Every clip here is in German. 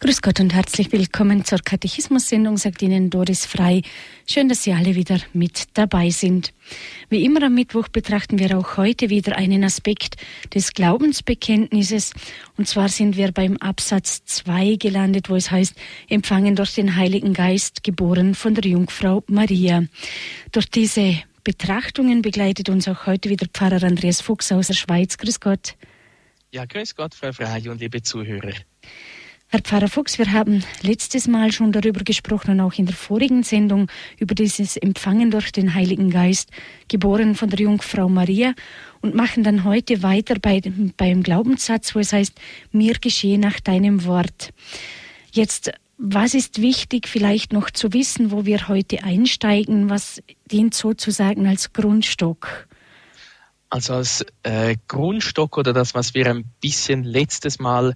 Grüß Gott und herzlich willkommen zur Katechismus-Sendung, sagt Ihnen Doris Frei. Schön, dass Sie alle wieder mit dabei sind. Wie immer am Mittwoch betrachten wir auch heute wieder einen Aspekt des Glaubensbekenntnisses. Und zwar sind wir beim Absatz 2 gelandet, wo es heißt, empfangen durch den Heiligen Geist, geboren von der Jungfrau Maria. Durch diese Betrachtungen begleitet uns auch heute wieder Pfarrer Andreas Fuchs aus der Schweiz. Grüß Gott. Ja, grüß Gott, Frau Frei und liebe Zuhörer. Herr Pfarrer Fuchs, wir haben letztes Mal schon darüber gesprochen und auch in der vorigen Sendung über dieses Empfangen durch den Heiligen Geist, geboren von der Jungfrau Maria, und machen dann heute weiter beim Glaubenssatz, wo es heißt, mir geschehe nach deinem Wort. Jetzt, was ist wichtig vielleicht noch zu wissen, wo wir heute einsteigen? Was dient sozusagen als Grundstock? Also als Grundstock oder das, was wir ein bisschen letztes Mal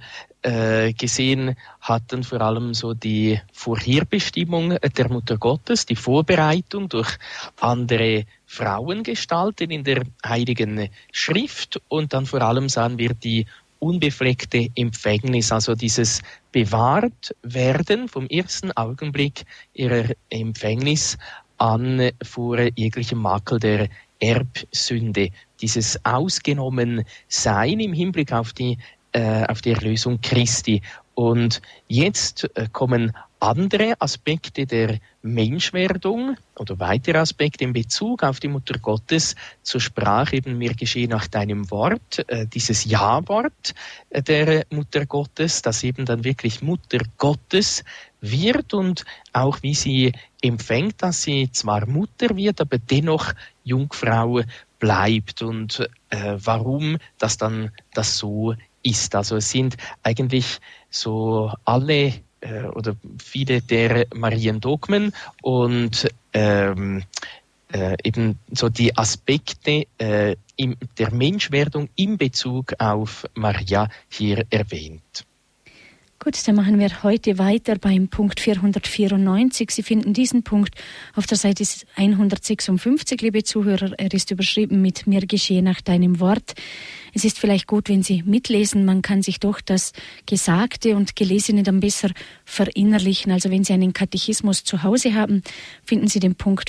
gesehen hatten, vor allem so die Vorherbestimmung der Mutter Gottes, die Vorbereitung durch andere Frauengestalten in der Heiligen Schrift, und dann vor allem sahen wir die unbefleckte Empfängnis, also dieses bewahrt werden vom ersten Augenblick ihrer Empfängnis an vor jeglichem Makel der Erbsünde, dieses Ausgenommensein im Hinblick auf die Erlösung Christi. Und jetzt kommen andere Aspekte der Menschwerdung oder weitere Aspekte in Bezug auf die Mutter Gottes zur Sprache, eben mir geschehe nach deinem Wort, dieses Ja-Wort der Mutter Gottes, das eben dann wirklich Mutter Gottes wird, und auch wie sie empfängt, dass sie zwar Mutter wird, aber dennoch Jungfrau bleibt, und warum das dann das so ist. Also es sind eigentlich so alle oder viele der Mariendogmen und eben so die Aspekte der Menschwerdung in Bezug auf Maria hier erwähnt. Gut, dann machen wir heute weiter beim Punkt 494. Sie finden diesen Punkt auf der Seite 156, liebe Zuhörer. Er ist überschrieben mit mir geschehe nach deinem Wort. Es ist vielleicht gut, wenn Sie mitlesen. Man kann sich doch das Gesagte und Gelesene dann besser verinnerlichen. Also wenn Sie einen Katechismus zu Hause haben, finden Sie den Punkt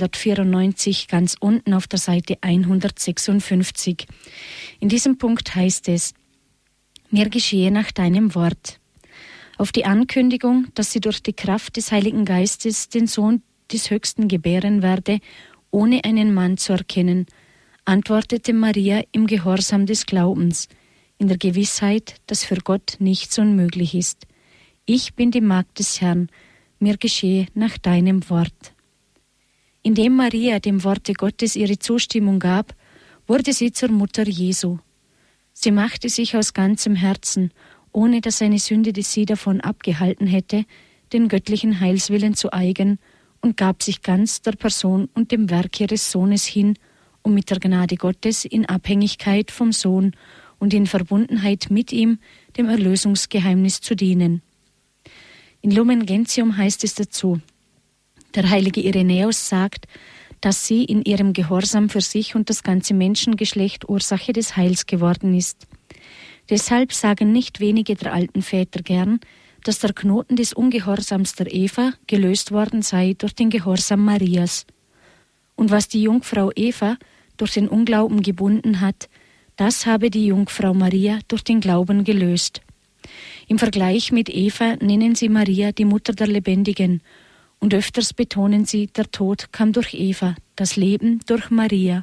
494 ganz unten auf der Seite 156. In diesem Punkt heißt es, mir geschehe nach deinem Wort. Auf die Ankündigung, dass sie durch die Kraft des Heiligen Geistes den Sohn des Höchsten gebären werde, ohne einen Mann zu erkennen, antwortete Maria im Gehorsam des Glaubens, in der Gewissheit, dass für Gott nichts unmöglich ist. Ich bin die Magd des Herrn, mir geschehe nach deinem Wort. Indem Maria dem Worte Gottes ihre Zustimmung gab, wurde sie zur Mutter Jesu. Sie machte sich aus ganzem Herzen, ohne dass eine Sünde sie davon abgehalten hätte, den göttlichen Heilswillen zu eigen, und gab sich ganz der Person und dem Werk ihres Sohnes hin, um mit der Gnade Gottes in Abhängigkeit vom Sohn und in Verbundenheit mit ihm dem Erlösungsgeheimnis zu dienen. In Lumen Gentium heißt es dazu, der heilige Irenäus sagt, dass sie in ihrem Gehorsam für sich und das ganze Menschengeschlecht Ursache des Heils geworden ist. Deshalb sagen nicht wenige der alten Väter gern, dass der Knoten des Ungehorsams der Eva gelöst worden sei durch den Gehorsam Marias. Und was die Jungfrau Eva durch den Unglauben gebunden hat, das habe die Jungfrau Maria durch den Glauben gelöst. Im Vergleich mit Eva nennen sie Maria die Mutter der Lebendigen, und öfters betonen sie, der Tod kam durch Eva, das Leben durch Maria.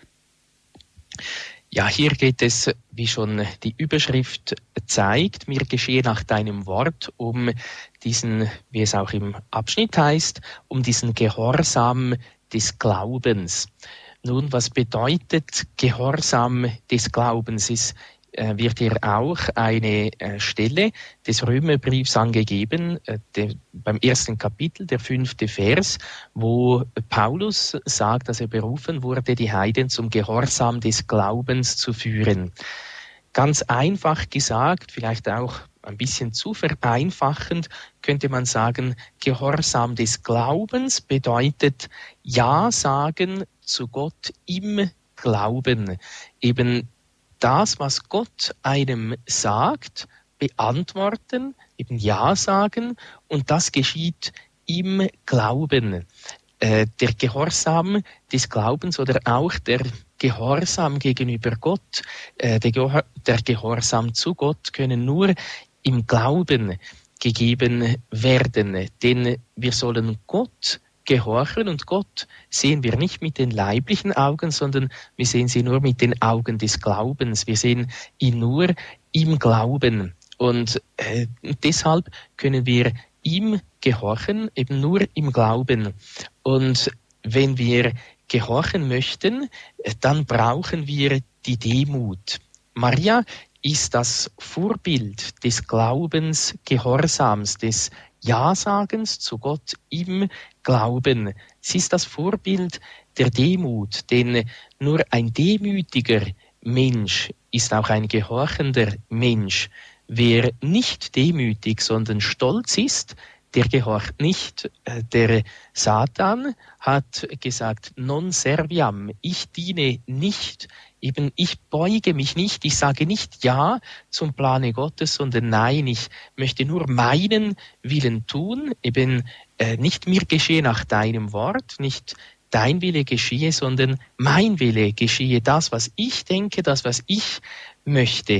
Ja, hier geht es, wie schon die Überschrift zeigt, mir geschehe nach deinem Wort, um diesen, wie es auch im Abschnitt heißt, um diesen Gehorsam des Glaubens. Nun, was bedeutet Gehorsam des Glaubens? Es wird hier auch eine Stelle des Römerbriefs angegeben, beim ersten Kapitel, der 5. Vers, wo Paulus sagt, dass er berufen wurde, die Heiden zum Gehorsam des Glaubens zu führen. Ganz einfach gesagt, vielleicht auch ein bisschen zu vereinfachend, könnte man sagen, Gehorsam des Glaubens bedeutet Ja sagen zu Gott im Glauben. Eben das, was Gott einem sagt, beantworten, eben Ja sagen, und das geschieht im Glauben. Der Gehorsam des Glaubens oder auch der Gehorsam gegenüber Gott, der Gehorsam zu Gott können nur im Glauben gegeben werden. Denn wir sollen Gott gehorchen, und Gott sehen wir nicht mit den leiblichen Augen, sondern wir sehen sie nur mit den Augen des Glaubens. Wir sehen ihn nur im Glauben. Und deshalb können wir ihm gehorchen, eben nur im Glauben. Und wenn wir gehorchen möchten, dann brauchen wir die Demut. Maria ist das Vorbild des Glaubens, Gehorsams, des Ja-Sagens zu Gott im Glauben. Sie ist das Vorbild der Demut, denn nur ein demütiger Mensch ist auch ein gehorchender Mensch. Wer nicht demütig, sondern stolz ist, der gehorcht nicht. Der Satan hat gesagt, non serviam, ich diene nicht. Eben, ich beuge mich nicht, ich sage nicht Ja zum Plane Gottes, sondern Nein, ich möchte nur meinen Willen tun. Eben, nicht mir geschehe nach deinem Wort, nicht dein Wille geschehe, sondern mein Wille geschehe, das, was ich denke, das, was ich möchte.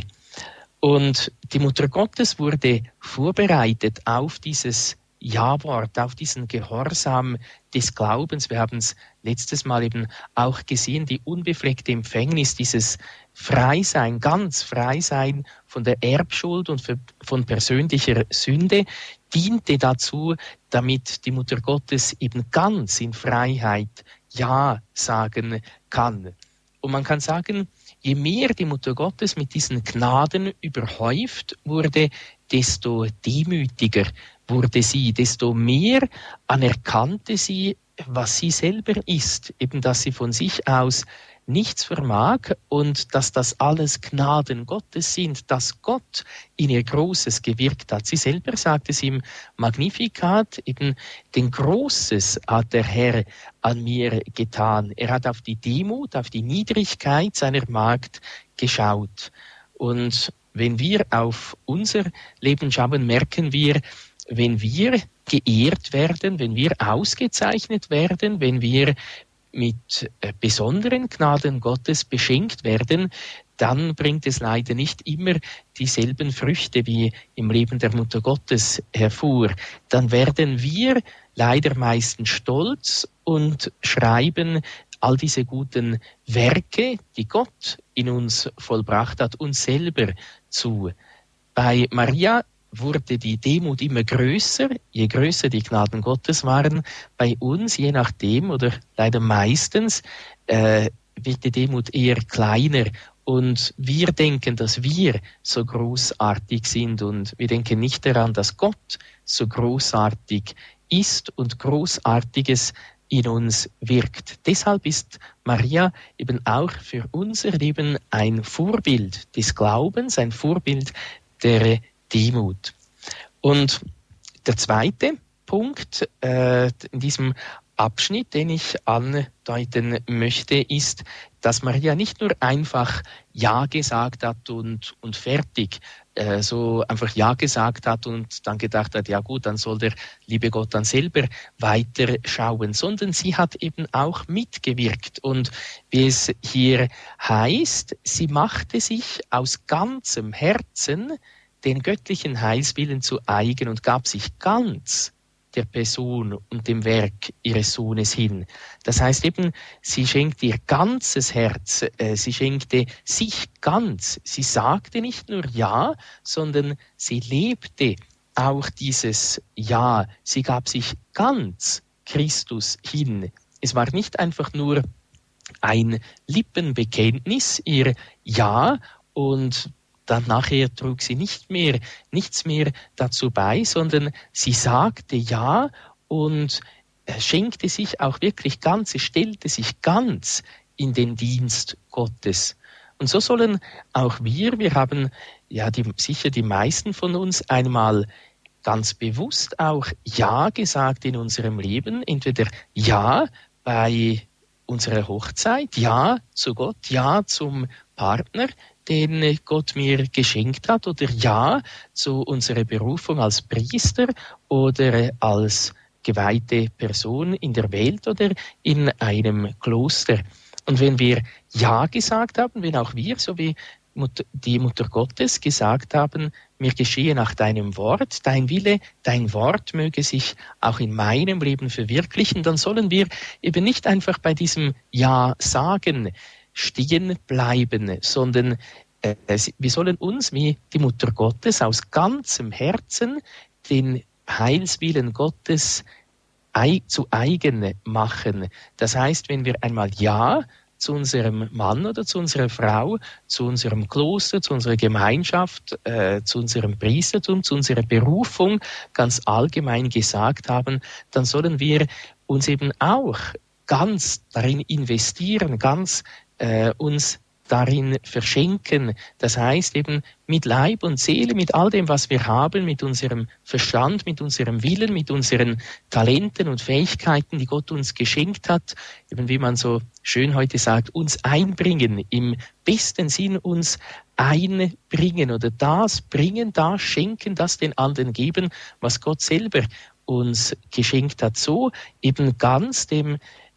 Und die Mutter Gottes wurde vorbereitet auf dieses Ja-Wort, auf diesen Gehorsam des Glaubens. Wir haben es letztes Mal eben auch gesehen, die unbefleckte Empfängnis, dieses Freisein, ganz Freisein von der Erbschuld und von persönlicher Sünde, diente dazu, damit die Mutter Gottes eben ganz in Freiheit Ja sagen kann. Und man kann sagen, je mehr die Mutter Gottes mit diesen Gnaden überhäuft wurde, desto demütiger wurde sie, desto mehr anerkannte sie, was sie selber ist, eben dass sie von sich aus nichts vermag und dass das alles Gnaden Gottes sind, dass Gott in ihr Großes gewirkt hat. Sie selber sagte es im Magnificat, eben denn Großes hat der Herr an mir getan. Er hat auf die Demut, auf die Niedrigkeit seiner Magd geschaut. Und wenn wir auf unser Leben schauen, merken wir, wenn wir geehrt werden, wenn wir ausgezeichnet werden, wenn wir mit besonderen Gnaden Gottes beschenkt werden, dann bringt es leider nicht immer dieselben Früchte wie im Leben der Mutter Gottes hervor. Dann werden wir leider meistens stolz und schreiben all diese guten Werke, die Gott in uns vollbracht hat, uns selber zu. Bei Maria wurde die Demut immer größer, je größer die Gnaden Gottes waren. Bei uns, je nachdem, oder leider meistens, wird die Demut eher kleiner. Und wir denken, dass wir so großartig sind. Und wir denken nicht daran, dass Gott so großartig ist und Großartiges in uns wirkt. Deshalb ist Maria eben auch für unser Leben ein Vorbild des Glaubens, ein Vorbild der Demut. Und der zweite Punkt in diesem Abschnitt, den ich andeuten möchte, ist, dass Maria nicht nur einfach Ja gesagt hat und fertig, so einfach Ja gesagt hat und dann gedacht hat, ja gut, dann soll der liebe Gott dann selber weiterschauen, sondern sie hat eben auch mitgewirkt. Und wie es hier heißt, sie machte sich aus ganzem Herzen den göttlichen Heilswillen zu eigen und gab sich ganz der Person und dem Werk ihres Sohnes hin. Das heißt eben, sie schenkte ihr ganzes Herz, sie schenkte sich ganz. Sie sagte nicht nur Ja, sondern sie lebte auch dieses Ja. Sie gab sich ganz Christus hin. Es war nicht einfach nur ein Lippenbekenntnis, ihr Ja, und dann nachher trug sie nichts mehr dazu bei, sondern sie sagte Ja und schenkte sich auch wirklich ganz, sie stellte sich ganz in den Dienst Gottes. Und so sollen auch wir haben ja sicher die meisten von uns einmal ganz bewusst auch Ja gesagt in unserem Leben, entweder Ja bei unserer Hochzeit, Ja zu Gott, Ja zum Partner, den Gott mir geschenkt hat, oder ja zu unserer Berufung als Priester oder als geweihte Person in der Welt oder in einem Kloster. Und wenn wir ja gesagt haben, wenn auch wir, so wie die Mutter Gottes gesagt haben, mir geschehe nach deinem Wort, dein Wille, dein Wort möge sich auch in meinem Leben verwirklichen, dann sollen wir eben nicht einfach bei diesem Ja sagen stehen bleiben, sondern wir sollen uns wie die Mutter Gottes aus ganzem Herzen den Heilswillen Gottes zu eigen machen. Das heißt, wenn wir einmal Ja zu unserem Mann oder zu unserer Frau, zu unserem Kloster, zu unserer Gemeinschaft, zu unserem Priestertum, zu unserer Berufung ganz allgemein gesagt haben, dann sollen wir uns eben auch ganz darin investieren, ganz uns darin verschenken. Das heißt eben mit Leib und Seele, mit all dem, was wir haben, mit unserem Verstand, mit unserem Willen, mit unseren Talenten und Fähigkeiten, die Gott uns geschenkt hat, eben wie man so schön heute sagt, uns einbringen, im besten Sinn uns einbringen oder das bringen, das schenken, das den anderen geben, was Gott selber uns geschenkt hat. So eben ganz dem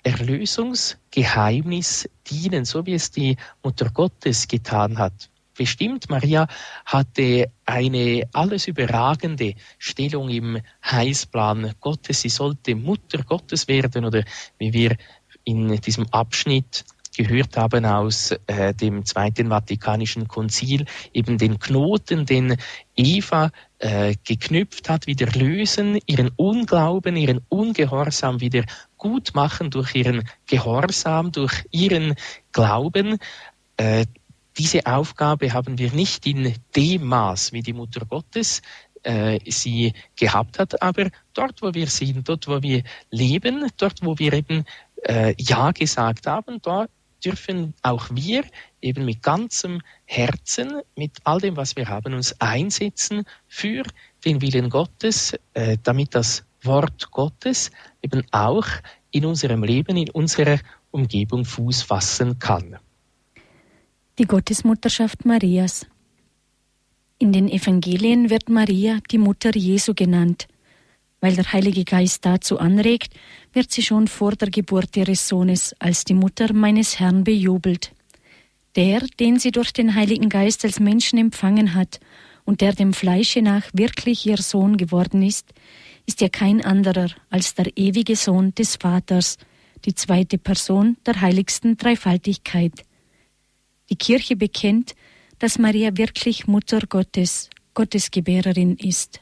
Erlösungsgeheimnis dienen, so wie es die Mutter Gottes getan hat. Bestimmt, Maria hatte eine alles überragende Stellung im Heilsplan Gottes. Sie sollte Mutter Gottes werden oder wie wir in diesem Abschnitt gehört haben aus dem Zweiten Vatikanischen Konzil, eben den Knoten, den Eva geknüpft hat, wieder lösen, ihren Unglauben, ihren Ungehorsam wieder gut machen durch ihren Gehorsam, durch ihren Glauben. Diese Aufgabe haben wir nicht in dem Maß, wie die Mutter Gottes sie gehabt hat, aber dort, wo wir sind, dort, wo wir leben, dort, wo wir eben Ja gesagt haben, dort dürfen auch wir eben mit ganzem Herzen, mit all dem, was wir haben, uns einsetzen für den Willen Gottes, damit das Wort Gottes eben auch in unserem Leben, in unserer Umgebung Fuß fassen kann. Die Gottesmutterschaft Marias. In den Evangelien wird Maria die Mutter Jesu genannt. Weil der Heilige Geist dazu anregt, wird sie schon vor der Geburt ihres Sohnes als die Mutter meines Herrn bejubelt. Der, den sie durch den Heiligen Geist als Menschen empfangen hat und der dem Fleische nach wirklich ihr Sohn geworden ist ja kein anderer als der ewige Sohn des Vaters, die zweite Person der heiligsten Dreifaltigkeit. Die Kirche bekennt, dass Maria wirklich Mutter Gottes, Gottesgebärerin ist.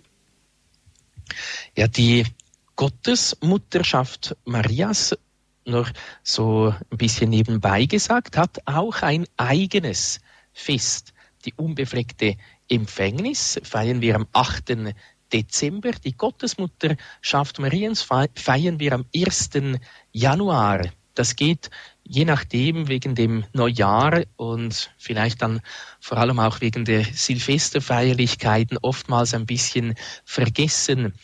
Ja, die Gottesmutterschaft Marias, noch so ein bisschen nebenbei gesagt, hat auch ein eigenes Fest. Die unbefleckte Empfängnis feiern wir am 8. Dezember. Die Gottesmutterschaft Mariens feiern wir am 1. Januar. Das geht je nachdem wegen dem Neujahr und vielleicht dann vor allem auch wegen der Silvesterfeierlichkeiten oftmals ein bisschen vergessen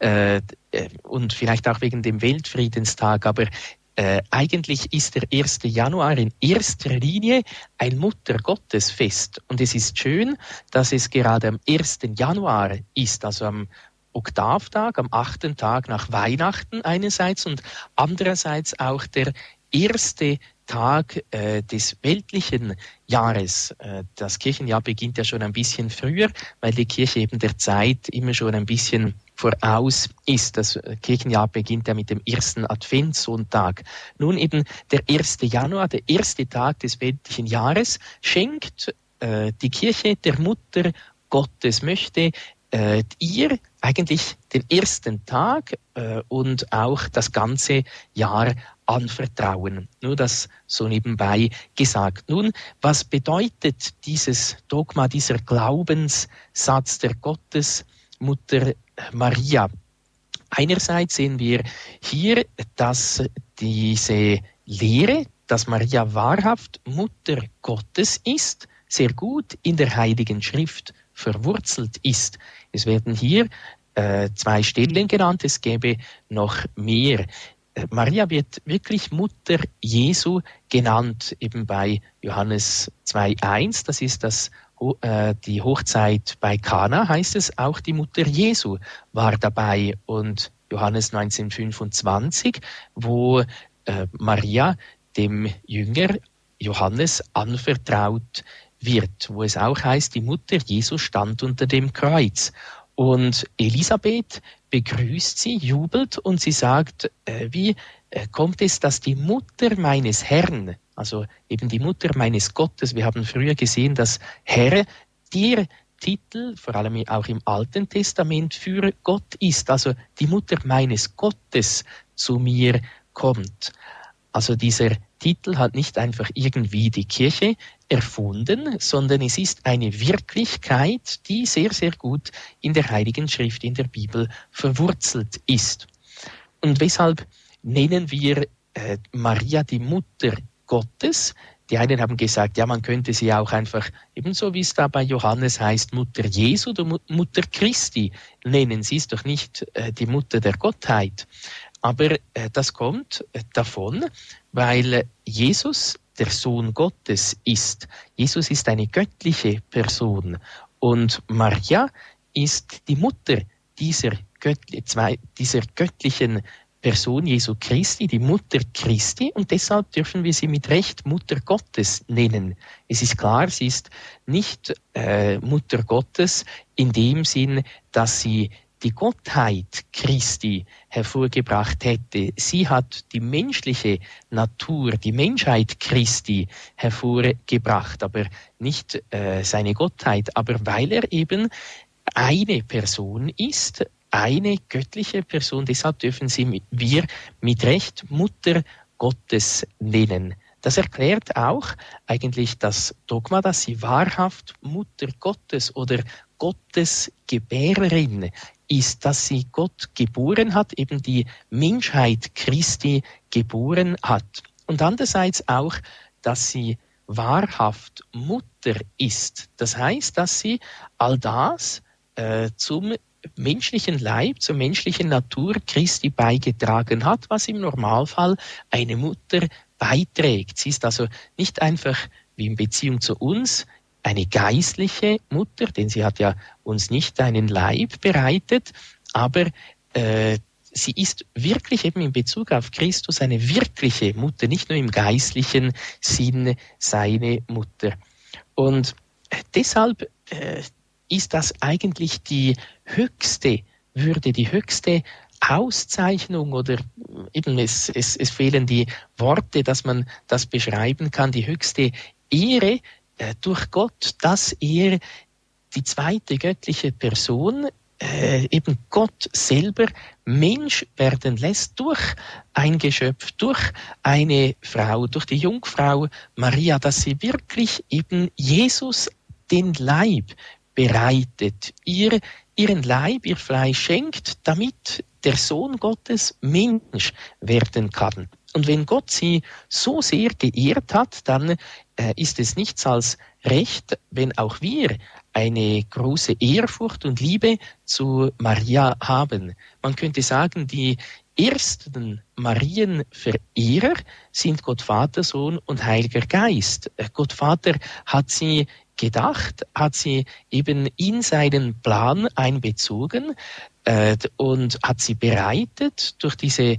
und vielleicht auch wegen dem Weltfriedenstag. Aber eigentlich ist der 1. Januar in erster Linie ein Muttergottesfest. Und es ist schön, dass es gerade am 1. Januar ist, also am Oktavtag, am 8. Tag nach Weihnachten einerseits und andererseits auch der erste Tag des weltlichen Jahres. Das Kirchenjahr beginnt ja schon ein bisschen früher, weil die Kirche eben der Zeit immer schon ein bisschen voraus ist. Das Kirchenjahr beginnt ja mit dem ersten Adventssonntag. Nun eben der 1. Januar, der erste Tag des weltlichen Jahres, schenkt die Kirche der Mutter Gottes, möchte ihr eigentlich den ersten Tag und auch das ganze Jahr anvertrauen. Nur das so nebenbei gesagt. Nun, was bedeutet dieses Dogma, dieser Glaubenssatz der Gottesmutter Maria? Einerseits sehen wir hier, dass diese Lehre, dass Maria wahrhaft Mutter Gottes ist, sehr gut in der Heiligen Schrift verwurzelt ist. Es werden hier 2 Stellen genannt, es gäbe noch mehr. Maria wird wirklich Mutter Jesu genannt, eben bei Johannes 2,1. Das ist die Hochzeit bei Kana, heißt es, auch die Mutter Jesu war dabei. Und Johannes 19,25, wo Maria dem Jünger Johannes anvertraut wird, wo es auch heißt, die Mutter Jesu stand unter dem Kreuz. Und Elisabeth begrüßt sie, jubelt und sie sagt, wie kommt es, dass die Mutter meines Herrn, also eben die Mutter meines Gottes, wir haben früher gesehen, dass Herr der Titel, vor allem auch im Alten Testament, für Gott ist, also die Mutter meines Gottes zu mir kommt. Also dieser Titel hat nicht einfach irgendwie die Kirche erfunden, sondern es ist eine Wirklichkeit, die sehr, sehr gut in der Heiligen Schrift, in der Bibel verwurzelt ist. Und weshalb nennen wir Maria die Mutter Gottes? Die einen haben gesagt, ja, man könnte sie auch einfach, ebenso wie es da bei Johannes heißt, Mutter Jesu oder Mutter Christi nennen. Sie ist doch nicht die Mutter der Gottheit. Aber das kommt davon, weil Jesus der Sohn Gottes ist. Jesus ist eine göttliche Person und Maria ist die Mutter dieser göttlichen Person Jesu Christi, die Mutter Christi, und deshalb dürfen wir sie mit Recht Mutter Gottes nennen. Es ist klar, sie ist nicht Mutter Gottes in dem Sinn, dass sie die Gottheit Christi hervorgebracht hätte. Sie hat die menschliche Natur, die Menschheit Christi hervorgebracht, aber nicht seine Gottheit. Aber weil er eben eine Person ist, eine göttliche Person, deshalb dürfen wir mit Recht Mutter Gottes nennen. Das erklärt auch eigentlich das Dogma, dass sie wahrhaft Mutter Gottes oder Gottesgebärerin ist, dass sie Gott geboren hat, eben die Menschheit Christi geboren hat. Und andererseits auch, dass sie wahrhaft Mutter ist. Das heißt, dass sie all das zum menschlichen Leib, zur menschlichen Natur Christi beigetragen hat, was im Normalfall eine Mutter beiträgt. Sie ist also nicht einfach wie in Beziehung zu uns eine geistliche Mutter, denn sie hat ja uns nicht einen Leib bereitet, aber sie ist wirklich eben in Bezug auf Christus eine wirkliche Mutter, nicht nur im geistlichen Sinne seine Mutter. Und deshalb ist das eigentlich die höchste Würde, die höchste Auszeichnung oder eben es fehlen die Worte, dass man das beschreiben kann, die höchste Ehre durch Gott, dass er die zweite göttliche Person, eben Gott selber, Mensch werden lässt durch ein Geschöpf, durch eine Frau, durch die Jungfrau Maria, dass sie wirklich eben Jesus den Leib bereitet, ihren Leib, ihr Fleisch schenkt, damit der Sohn Gottes Mensch werden kann. Und wenn Gott sie so sehr geehrt hat, dann ist es nichts als recht, wenn auch wir eine große Ehrfurcht und Liebe zu Maria haben. Man könnte sagen, die ersten Marienverehrer sind Gott Vater, Sohn und Heiliger Geist. Gott Vater hat sie gedacht, hat sie eben in seinen Plan einbezogen und hat sie bereitet durch diese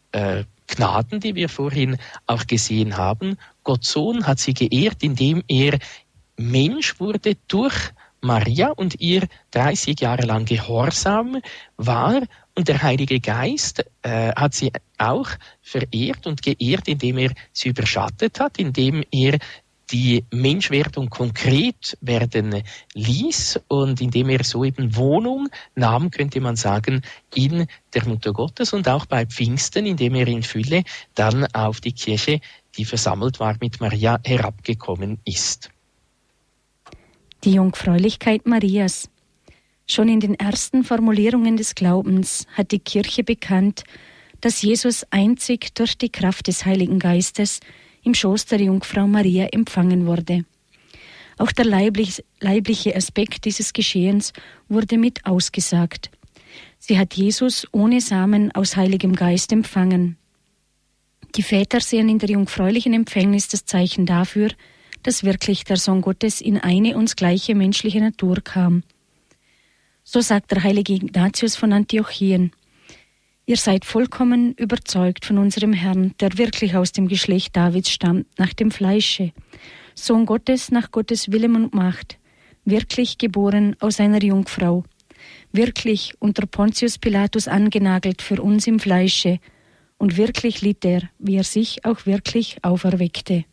Gnaden, die wir vorhin auch gesehen haben. Gott Sohn hat sie geehrt, indem er Mensch wurde durch Maria und ihr 30 Jahre lang gehorsam war. Und der Heilige Geist hat sie auch verehrt und geehrt, indem er sie überschattet hat, indem er die Menschwerdung konkret werden ließ und indem er so eben Wohnung nahm, könnte man sagen, in der Mutter Gottes und auch bei Pfingsten, indem er in Fülle dann auf die Kirche, die versammelt war, mit Maria herabgekommen ist. Die Jungfräulichkeit Marias. Schon in den ersten Formulierungen des Glaubens hat die Kirche bekannt, dass Jesus einzig durch die Kraft des Heiligen Geistes im Schoß der Jungfrau Maria empfangen wurde. Auch der leibliche Aspekt dieses Geschehens wurde mit ausgesagt. Sie hat Jesus ohne Samen aus Heiligem Geist empfangen. Die Väter sehen in der jungfräulichen Empfängnis das Zeichen dafür, dass wirklich der Sohn Gottes in eine uns gleiche menschliche Natur kam. So sagt der heilige Ignatius von Antiochien: Ihr seid vollkommen überzeugt von unserem Herrn, der wirklich aus dem Geschlecht Davids stammt, nach dem Fleische, Sohn Gottes nach Gottes Willem und Macht, wirklich geboren aus einer Jungfrau, wirklich unter Pontius Pilatus angenagelt für uns im Fleische, und wirklich litt er, wie er sich auch wirklich auferweckte.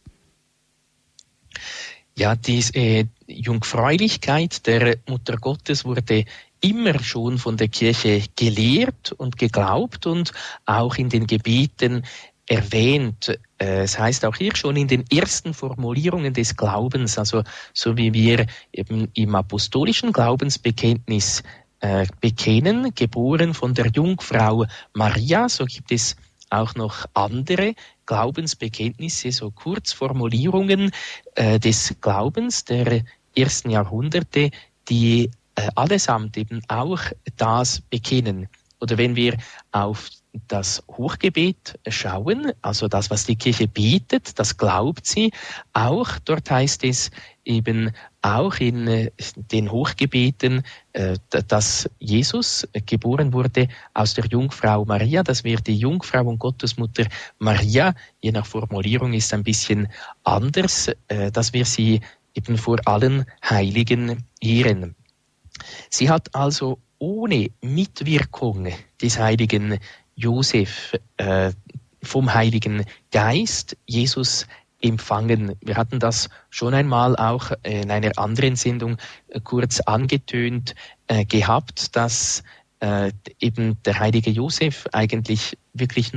Ja, diese Jungfräulichkeit der Mutter Gottes wurde immer schon von der Kirche gelehrt und geglaubt und auch in den Gebeten erwähnt. Es heißt auch hier schon in den ersten Formulierungen des Glaubens, also so wie wir eben im apostolischen Glaubensbekenntnis bekennen, geboren von der Jungfrau Maria, so gibt es auch noch andere Glaubensbekenntnisse, so Kurzformulierungen des Glaubens der ersten Jahrhunderte, die allesamt eben auch das bekennen. Oder wenn wir auf das Hochgebet schauen, also das, was die Kirche betet, das glaubt sie auch. Dort heißt es eben auch in den Hochgebeten, dass Jesus geboren wurde aus der Jungfrau Maria, dass wir die Jungfrau und Gottesmutter Maria, je nach Formulierung ist ein bisschen anders, dass wir sie eben vor allen Heiligen ehren. Sie hat also ohne Mitwirkung des heiligen Josef vom Heiligen Geist Jesus empfangen. Wir hatten das schon einmal auch in einer anderen Sendung kurz angetönt gehabt, dass eben der heilige Josef eigentlich wirklich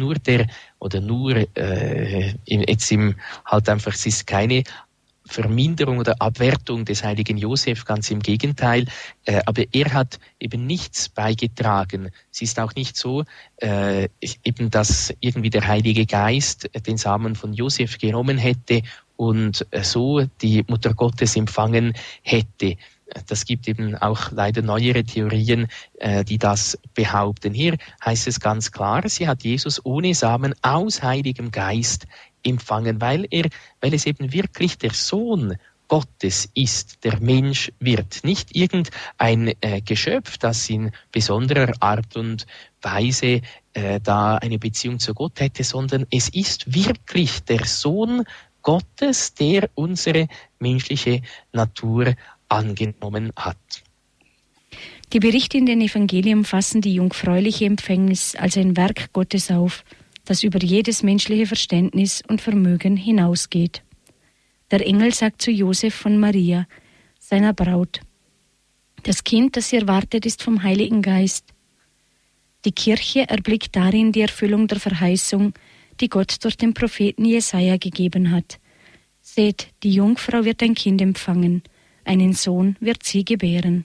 es ist keine Verminderung oder Abwertung des heiligen Josef, ganz im Gegenteil, aber er hat eben nichts beigetragen. Es ist auch nicht so, eben dass irgendwie der Heilige Geist den Samen von Josef genommen hätte und so die Mutter Gottes empfangen hätte. Das gibt eben auch leider neuere Theorien, die das behaupten. Hier heißt es ganz klar, sie hat Jesus ohne Samen aus Heiligem Geist empfangen, weil es eben wirklich der Sohn Gottes ist, der Mensch wird. Nicht irgendein Geschöpf, das in besonderer Art und Weise da eine Beziehung zu Gott hätte, sondern es ist wirklich der Sohn Gottes, der unsere menschliche Natur angenommen hat. Die Berichte in den Evangelien fassen die jungfräuliche Empfängnis als ein Werk Gottes auf, das über jedes menschliche Verständnis und Vermögen hinausgeht. Der Engel sagt zu Josef von Maria, seiner Braut: Das Kind, das sie erwartet, ist vom Heiligen Geist. Die Kirche erblickt darin die Erfüllung der Verheißung, die Gott durch den Propheten Jesaja gegeben hat. Seht, die Jungfrau wird ein Kind empfangen, einen Sohn wird sie gebären.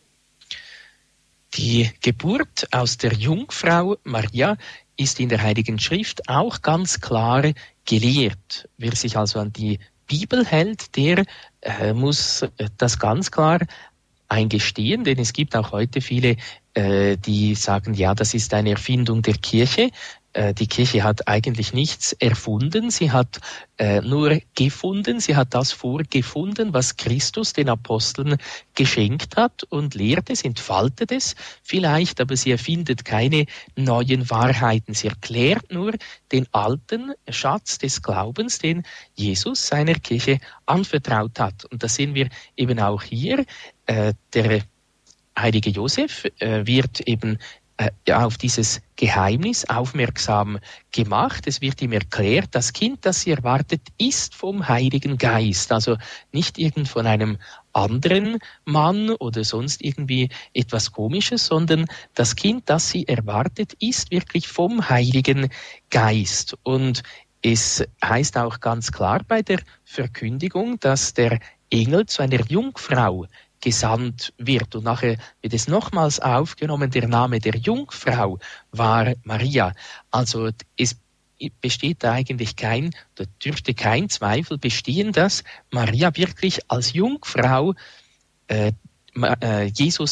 Die Geburt aus der Jungfrau Maria ist in der Heiligen Schrift auch ganz klar gelehrt. Wer sich also an die Bibel hält, der muss das ganz klar eingestehen, denn es gibt auch heute viele, die sagen, ja, das ist eine Erfindung der Kirche. Die Kirche hat eigentlich nichts erfunden, sie hat nur gefunden, sie hat das vorgefunden, was Christus den Aposteln geschenkt hat und lehrt es, entfaltet es vielleicht, aber sie erfindet keine neuen Wahrheiten. Sie erklärt nur den alten Schatz des Glaubens, den Jesus seiner Kirche anvertraut hat. Und das sehen wir eben auch hier. Der heilige Josef wird eben auf dieses Geheimnis aufmerksam gemacht. Es wird ihm erklärt, das Kind, das sie erwartet, ist vom Heiligen Geist. Also nicht irgend von einem anderen Mann oder sonst irgendwie etwas Komisches, sondern das Kind, das sie erwartet, ist wirklich vom Heiligen Geist. Und es heißt auch ganz klar bei der Verkündigung, dass der Engel zu einer Jungfrau gesandt wird. Und nachher wird es nochmals aufgenommen, der Name der Jungfrau war Maria. Also es besteht da eigentlich dürfte kein Zweifel bestehen, dass Maria wirklich als Jungfrau Jesus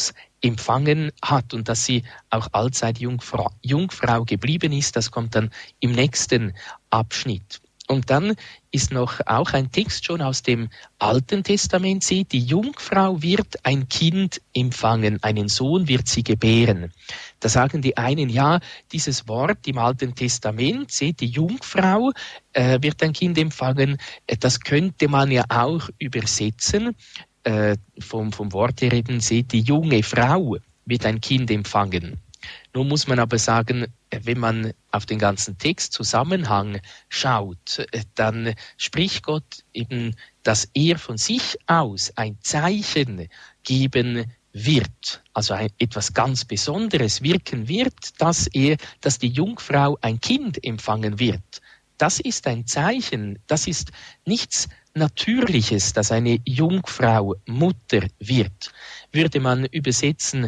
empfangen hat und dass sie auch allzeit Jungfrau geblieben ist. Das kommt dann im nächsten Abschnitt. Und dann ist noch auch ein Text schon aus dem Alten Testament, seht, die Jungfrau wird ein Kind empfangen, einen Sohn wird sie gebären. Da sagen die einen, ja, dieses Wort im Alten Testament, seht, die Jungfrau wird ein Kind empfangen, das könnte man ja auch übersetzen, vom Wort her eben, seht, die junge Frau wird ein Kind empfangen. Nun muss man aber sagen, wenn man auf den ganzen Textzusammenhang schaut, dann spricht Gott eben, dass er von sich aus ein Zeichen geben wird, also etwas ganz Besonderes wirken wird, dass die Jungfrau ein Kind empfangen wird. Das ist ein Zeichen, das ist nichts Natürliches, dass eine Jungfrau Mutter wird. Würde man übersetzen,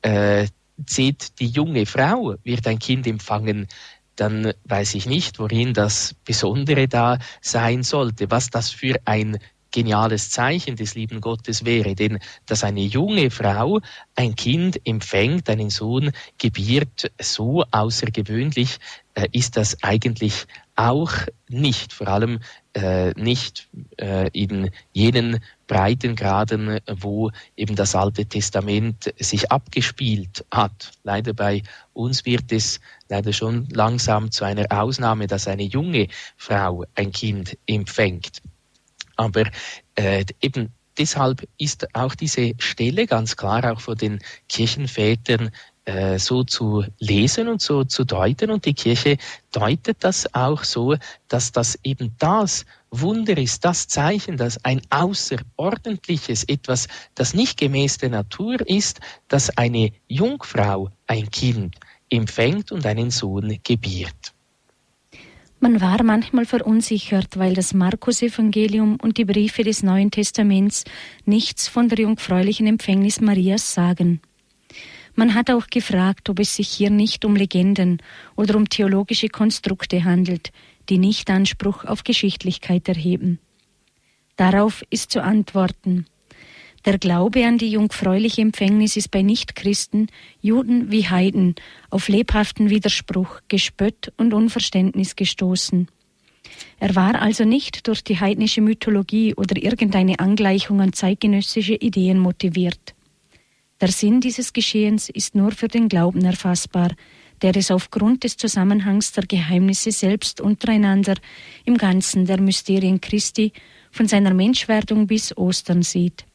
seht, die junge Frau wird ein Kind empfangen, dann weiß ich nicht, worin das Besondere da sein sollte, was das für ein geniales Zeichen des lieben Gottes wäre. Denn dass eine junge Frau ein Kind empfängt, einen Sohn gebiert, so außergewöhnlich ist das eigentlich auch nicht. Vor allem nicht in jenen Breitengraden, wo eben das Alte Testament sich abgespielt hat. Leider bei uns wird es leider schon langsam zu einer Ausnahme, dass eine junge Frau ein Kind empfängt. Aber eben deshalb ist auch diese Stelle ganz klar auch von den Kirchenvätern so zu lesen und so zu deuten. Und die Kirche deutet das auch so, dass das eben das Wunder ist, das Zeichen, das ein außerordentliches, etwas, das nicht gemäß der Natur ist, dass eine Jungfrau ein Kind empfängt und einen Sohn gebiert. Man war manchmal verunsichert, weil das Markus-Evangelium und die Briefe des Neuen Testaments nichts von der jungfräulichen Empfängnis Marias sagen. Man hat auch gefragt, ob es sich hier nicht um Legenden oder um theologische Konstrukte handelt, die nicht Anspruch auf Geschichtlichkeit erheben. Darauf ist zu antworten: Der Glaube an die jungfräuliche Empfängnis ist bei Nichtchristen, Juden wie Heiden, auf lebhaften Widerspruch, Gespött und Unverständnis gestoßen. Er war also nicht durch die heidnische Mythologie oder irgendeine Angleichung an zeitgenössische Ideen motiviert. Der Sinn dieses Geschehens ist nur für den Glauben erfassbar, der es aufgrund des Zusammenhangs der Geheimnisse selbst untereinander im Ganzen der Mysterien Christi von seiner Menschwerdung bis Ostern sieht.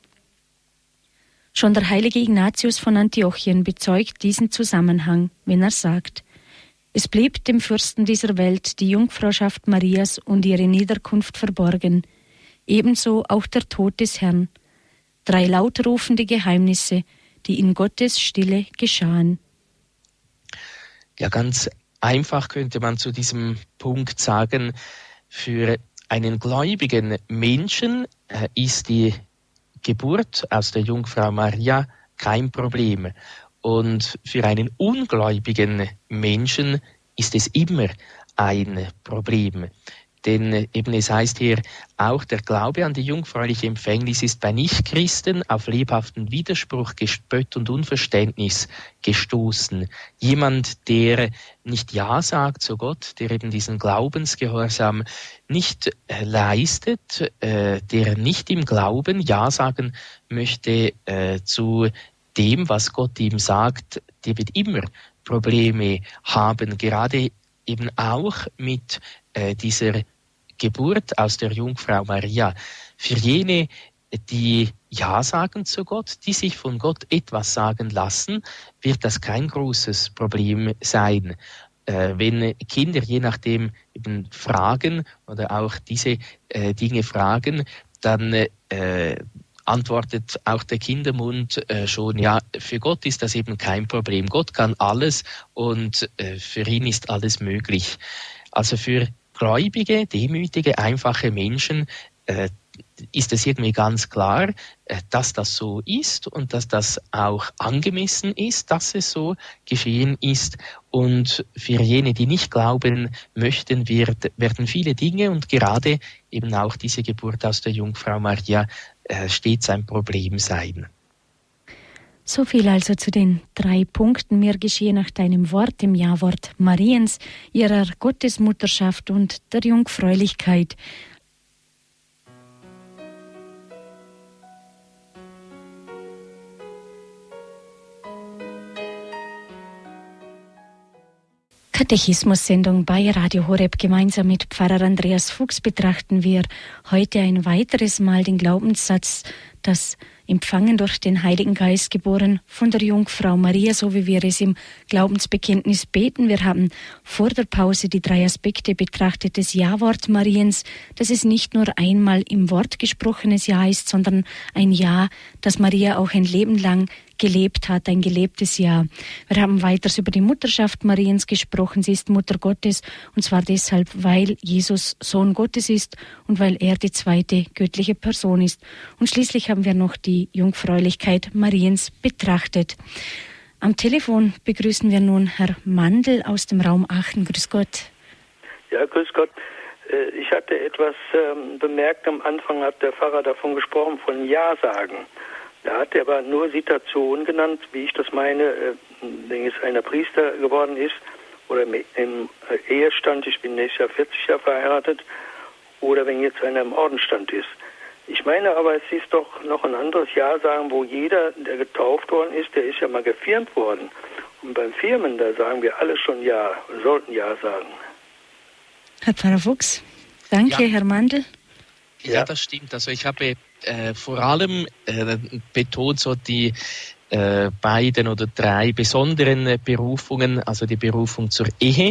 Schon der heilige Ignatius von Antiochien bezeugt diesen Zusammenhang, wenn er sagt: Es blieb dem Fürsten dieser Welt die Jungfrauschaft Marias und ihre Niederkunft verborgen, ebenso auch der Tod des Herrn. 3 lautrufende Geheimnisse, die in Gottes Stille geschahen. Ja, ganz einfach könnte man zu diesem Punkt sagen, für einen gläubigen Menschen ist die Geburt aus der Jungfrau Maria kein Problem. Und für einen ungläubigen Menschen ist es immer ein Problem. Denn eben es heißt hier, auch der Glaube an die jungfräuliche Empfängnis ist bei Nichtchristen auf lebhaften Widerspruch, Gespött und Unverständnis gestoßen. Jemand, der nicht Ja sagt zu Gott, der eben diesen Glaubensgehorsam nicht leistet, der nicht im Glauben Ja sagen möchte zu dem, was Gott ihm sagt, der wird immer Probleme haben, gerade eben auch mit dieser Geburt aus der Jungfrau Maria. Für jene, die Ja sagen zu Gott, die sich von Gott etwas sagen lassen, wird das kein großes Problem sein. Wenn Kinder je nachdem eben fragen oder auch diese Dinge fragen, dann antwortet auch der Kindermund schon, ja, für Gott ist das eben kein Problem. Gott kann alles und für ihn ist alles möglich. Also für gläubige, demütige, einfache Menschen ist es irgendwie ganz klar, dass das so ist und dass das auch angemessen ist, dass es so geschehen ist. Und für jene, die nicht glauben möchten, werden viele Dinge und gerade eben auch diese Geburt aus der Jungfrau Maria stets ein Problem sein. So viel also zu den 3 Punkten. Mir geschehe nach deinem Wort, dem Ja-Wort Mariens, ihrer Gottesmutterschaft und der Jungfräulichkeit. Katechismus-Sendung bei Radio Horeb. Gemeinsam mit Pfarrer Andreas Fuchs betrachten wir heute ein weiteres Mal den Glaubenssatz, das empfangen durch den Heiligen Geist, geboren von der Jungfrau Maria, so wie wir es im Glaubensbekenntnis beten. Wir haben vor der Pause die 3 Aspekte betrachtet des Ja-Wort Mariens, dass es nicht nur einmal im Wort gesprochenes Ja ist, sondern ein Ja, das Maria auch ein Leben lang gelebt hat, ein gelebtes Ja. Wir haben weiters über die Mutterschaft Mariens gesprochen. Sie ist Mutter Gottes, und zwar deshalb, weil Jesus Sohn Gottes ist und weil er die 2. göttliche Person ist. Und schließlich haben wir noch die Jungfräulichkeit Mariens betrachtet. Am Telefon begrüßen wir nun Herr Mandl aus dem Raum Aachen. Grüß Gott. Ja, grüß Gott. Ich hatte etwas bemerkt, am Anfang hat der Pfarrer davon gesprochen, von Ja sagen. Da hat er aber nur Situationen genannt, wie ich das meine, wenn jetzt einer Priester geworden ist oder im Ehestand, ich bin nächstes Jahr 40 Jahre verheiratet, oder wenn jetzt einer im Ordensstand ist. Ich meine aber, es ist doch noch ein anderes Ja sagen, wo jeder, der getauft worden ist, der ist ja mal gefirmt worden. Und beim Firmen, da sagen wir alle schon Ja, sollten Ja sagen. Herr Pfarrer Fuchs, danke, ja. Herr Mandl. Ja, das stimmt. Also ich habe vor allem betont so die beiden oder 3 besonderen Berufungen, also die Berufung zur Ehe,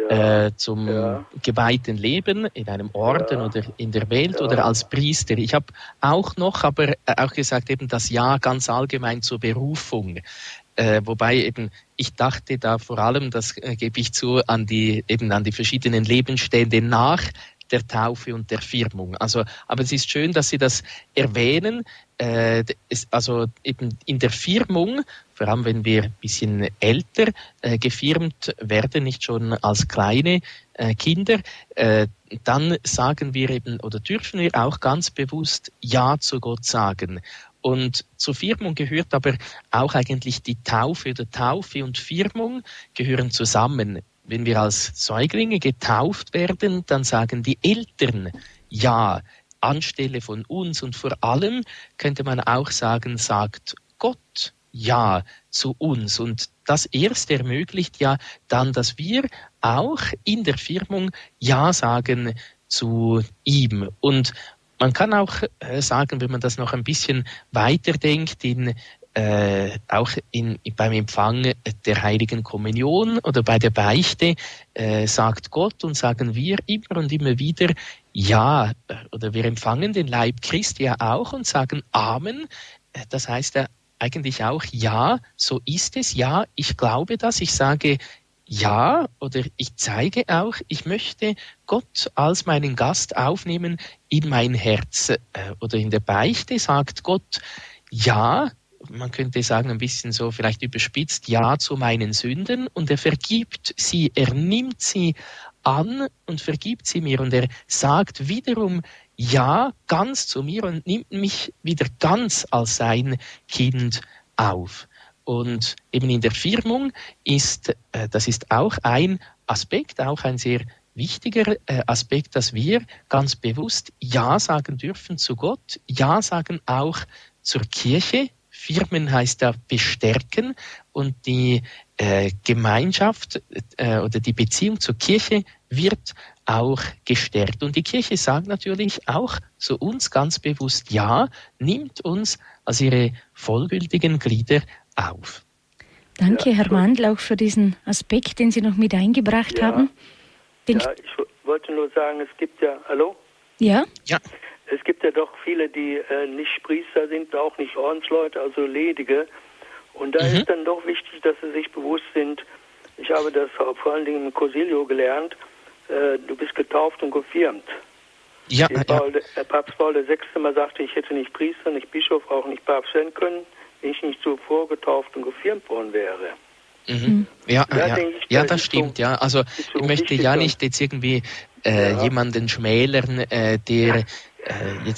zum geweihten Leben in einem Orden oder in der Welt oder als Priester. Ich habe auch gesagt eben das Ja ganz allgemein zur Berufung. Wobei eben ich dachte da vor allem, das gebe ich zu, an die verschiedenen Lebensstände nach der Taufe und der Firmung. Aber es ist schön, dass Sie das erwähnen. Also eben in der Firmung, vor allem wenn wir ein bisschen älter gefirmt werden, nicht schon als kleine Kinder, dann sagen wir eben oder dürfen wir auch ganz bewusst Ja zu Gott sagen. Und zur Firmung gehört aber auch eigentlich die Taufe oder Taufe und Firmung gehören zusammen. Wenn wir als Säuglinge getauft werden, dann sagen die Eltern Ja anstelle von uns. Und vor allem könnte man auch sagen, sagt Gott Ja zu uns. Und das erst ermöglicht ja dann, dass wir auch in der Firmung Ja sagen zu ihm. Und man kann auch sagen, wenn man das noch ein bisschen weiterdenkt, beim Empfang der Heiligen Kommunion oder bei der Beichte sagt Gott und sagen wir immer und immer wieder Ja, oder wir empfangen den Leib Christi ja auch und sagen Amen. Das heißt ja eigentlich auch Ja, so ist es, ja, ich glaube das, ich sage Ja oder ich zeige auch, ich möchte Gott als meinen Gast aufnehmen in mein Herz. Oder in der Beichte sagt Gott Ja, man könnte sagen, ein bisschen so vielleicht überspitzt, Ja zu meinen Sünden, und er vergibt sie, er nimmt sie an und vergibt sie mir, und er sagt wiederum Ja ganz zu mir und nimmt mich wieder ganz als sein Kind auf. Und eben in der Firmung das ist auch ein Aspekt, auch ein sehr wichtiger Aspekt, dass wir ganz bewusst Ja sagen dürfen zu Gott, Ja sagen auch zur Kirche. Firmen heißt ja bestärken, und die Gemeinschaft oder die Beziehung zur Kirche wird auch gestärkt. Und die Kirche sagt natürlich auch zu uns ganz bewusst Ja, nimmt uns als ihre vollgültigen Glieder auf. Danke, Herr Mandl, auch für diesen Aspekt, den Sie noch mit eingebracht haben. Ich wollte nur sagen, es gibt ja... Hallo? Ja? Ja. Es gibt ja doch viele, die nicht Priester sind, auch nicht Ordensleute, also Ledige. Und da ist dann doch wichtig, dass sie sich bewusst sind, ich habe das vor allen Dingen im Concilio gelernt, du bist getauft und gefirmt. Ja, Der Papst Paul VI. Mal sagte, ich hätte nicht Priester, nicht Bischof, auch nicht Papst werden können, wenn ich nicht zuvor getauft und gefirmt worden wäre. Mhm. Ja, das stimmt. Ja, also ich möchte ja nicht jetzt irgendwie jemanden schmälern, der jetzt aus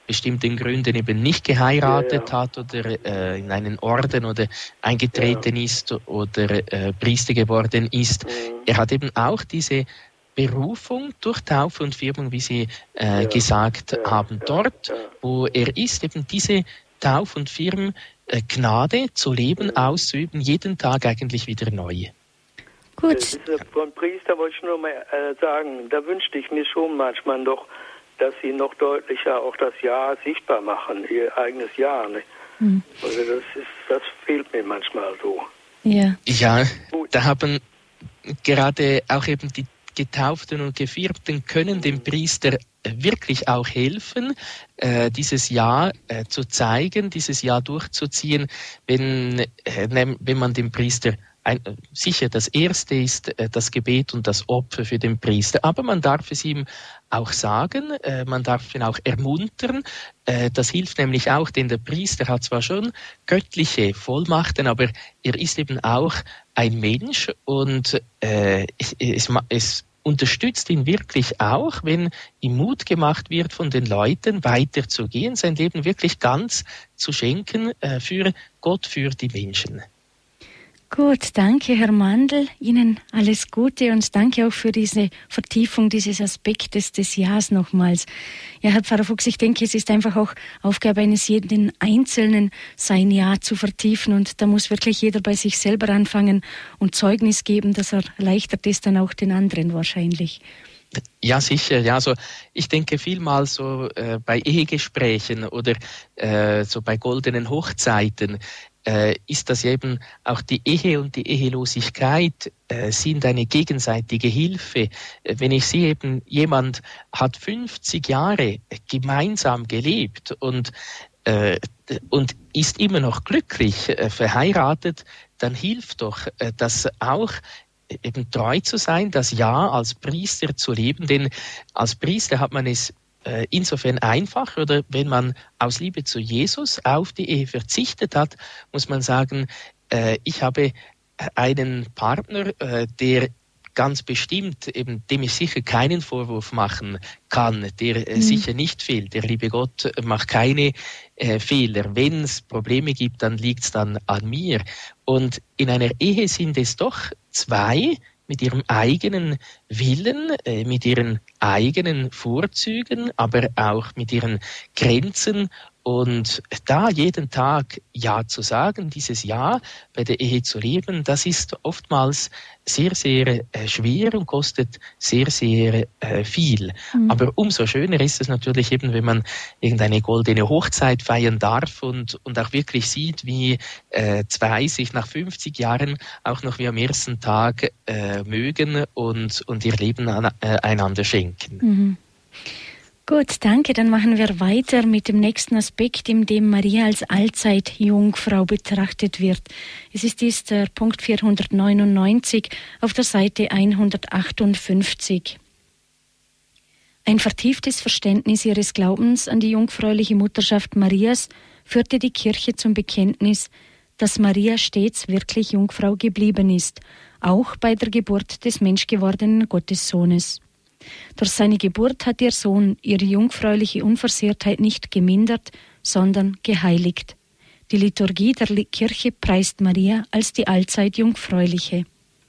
bestimmten Gründen eben nicht geheiratet hat oder in einen Orden oder eingetreten ist oder Priester geworden ist. Er hat eben auch diese Berufung durch Taufe und Firmung, wie Sie gesagt haben, dort, wo er ist, eben diese Tauf- und Gnade zu leben, auszuüben, jeden Tag eigentlich wieder neu. Gut. Von Priester wollte ich nur mal sagen, da wünschte ich mir schon manchmal noch, dass sie noch deutlicher auch das Jahr sichtbar machen, ihr eigenes Jahr. Ne? Also das fehlt mir manchmal so. Ja, da haben gerade auch eben die Getauften und Gefirmten können dem Priester wirklich auch helfen, dieses Jahr zu zeigen, dieses Jahr durchzuziehen, wenn man dem Priester sicher das Erste ist das Gebet und das Opfer für den Priester, aber man darf es ihm auch sagen, man darf ihn auch ermuntern, das hilft nämlich auch, denn der Priester hat zwar schon göttliche Vollmachten, aber er ist eben auch ein Mensch und es unterstützt ihn wirklich auch, wenn ihm Mut gemacht wird von den Leuten, weiterzugehen, sein Leben wirklich ganz zu schenken für Gott, für die Menschen. Gut, danke Herr Mandl, Ihnen alles Gute und danke auch für diese Vertiefung dieses Aspektes des Jahres nochmals. Ja, Herr Pfarrer Fuchs, ich denke, es ist einfach auch Aufgabe eines jeden Einzelnen, sein Jahr zu vertiefen und da muss wirklich jeder bei sich selber anfangen und Zeugnis geben, das erleichtert es dann auch den anderen wahrscheinlich. Ja, sicher. Ja, also ich denke vielmals so bei Ehegesprächen oder so bei goldenen Hochzeiten ist das eben auch die Ehe und die Ehelosigkeit sind eine gegenseitige Hilfe. Wenn ich sehe, eben jemand hat 50 Jahre gemeinsam gelebt und ist immer noch glücklich verheiratet, dann hilft doch das auch, eben treu zu sein, das Jahr als Priester zu leben, denn als Priester hat man es insofern einfach, oder wenn man aus Liebe zu Jesus auf die Ehe verzichtet hat, muss man sagen, ich habe einen Partner, der ganz bestimmt, eben, dem ich sicher keinen Vorwurf machen kann, der sicher nicht fehlt. Der liebe Gott macht keine Fehler. Wenn es Probleme gibt, dann liegt es dann an mir. Und in einer Ehe sind es doch zwei mit ihrem eigenen Willen, mit ihren eigenen Vorzügen, aber auch mit ihren Grenzen. Und da jeden Tag Ja zu sagen, dieses Ja bei der Ehe zu leben, das ist oftmals sehr, sehr schwer und kostet sehr, sehr viel. Aber umso schöner ist es natürlich eben, wenn man irgendeine goldene Hochzeit feiern darf und auch wirklich sieht, wie zwei sich nach 50 Jahren auch noch wie am ersten Tag mögen und ihr Leben einander schenken. Gut, danke. Dann machen wir weiter mit dem nächsten Aspekt, in dem Maria als Allzeitjungfrau betrachtet wird. Es ist der Punkt 499 auf der Seite 158. Ein vertieftes Verständnis ihres Glaubens an die jungfräuliche Mutterschaft Marias führte die Kirche zum Bekenntnis, dass Maria stets wirklich Jungfrau geblieben ist, auch bei der Geburt des menschgewordenen Gottessohnes. Durch seine Geburt hat ihr Sohn ihre jungfräuliche Unversehrtheit nicht gemindert, sondern geheiligt. Die Liturgie der Kirche preist Maria als die allzeit Jungfräuliche.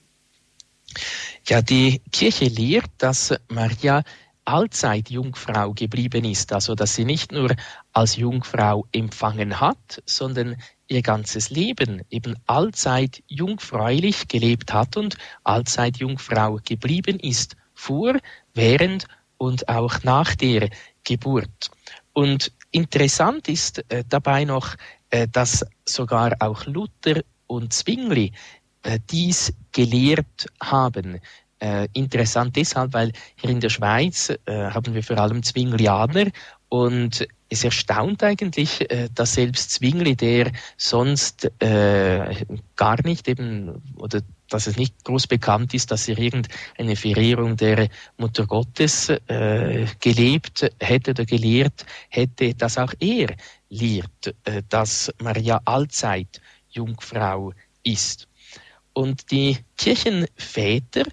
Ja, die Kirche lehrt, dass Maria allzeit Jungfrau geblieben ist, also dass sie nicht nur als Jungfrau empfangen hat, sondern ihr ganzes Leben eben allzeit jungfräulich gelebt hat und allzeit Jungfrau geblieben ist, vor, während und auch nach der Geburt. Und interessant ist dabei noch, dass sogar auch Luther und Zwingli dies gelehrt haben. Interessant deshalb, weil hier in der Schweiz haben wir vor allem Zwinglianer und es erstaunt eigentlich, dass selbst Zwingli, der sonst gar nicht eben, oder dass es nicht groß bekannt ist, dass er irgendeine Verehrung der Mutter Gottes gelebt hätte oder gelehrt hätte, dass auch er lehrt, dass Maria allzeit Jungfrau ist. Und die Kirchenväter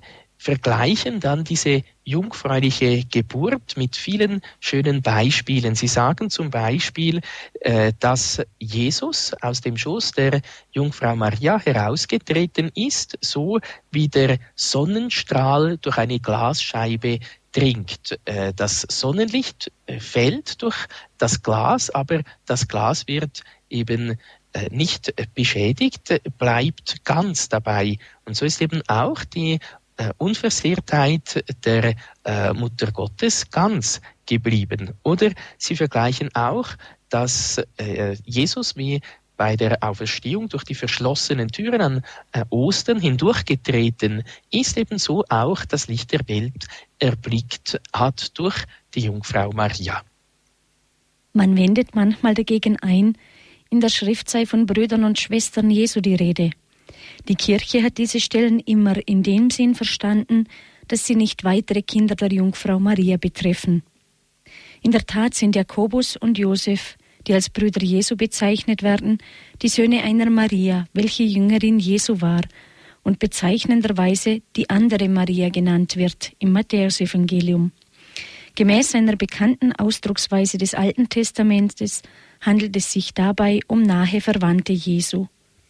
vergleichen dann diese jungfräuliche Geburt mit vielen schönen Beispielen. Sie sagen zum Beispiel, dass Jesus aus dem Schoß der Jungfrau Maria herausgetreten ist, so wie der Sonnenstrahl durch eine Glasscheibe dringt. Das Sonnenlicht fällt durch das Glas, aber das Glas wird eben nicht beschädigt, bleibt ganz dabei. Und so ist eben auch die Unversehrtheit der Mutter Gottes ganz geblieben. Oder sie vergleichen auch, dass Jesus wie bei der Auferstehung durch die verschlossenen Türen an Ostern hindurchgetreten ist, ebenso auch das Licht der Welt erblickt hat durch die Jungfrau Maria. Man wendet manchmal dagegen ein, in der Schrift sei von Brüdern und Schwestern Jesu die Rede. Die Kirche hat diese Stellen immer in dem Sinn verstanden, dass sie nicht weitere Kinder der Jungfrau Maria betreffen. In der Tat sind Jakobus und Josef, die als Brüder Jesu bezeichnet werden, die Söhne einer Maria, welche Jüngerin Jesu war und bezeichnenderweise die andere Maria genannt wird im Matthäusevangelium. Gemäß einer bekannten Ausdrucksweise des Alten Testamentes handelt es sich dabei um nahe Verwandte Jesu.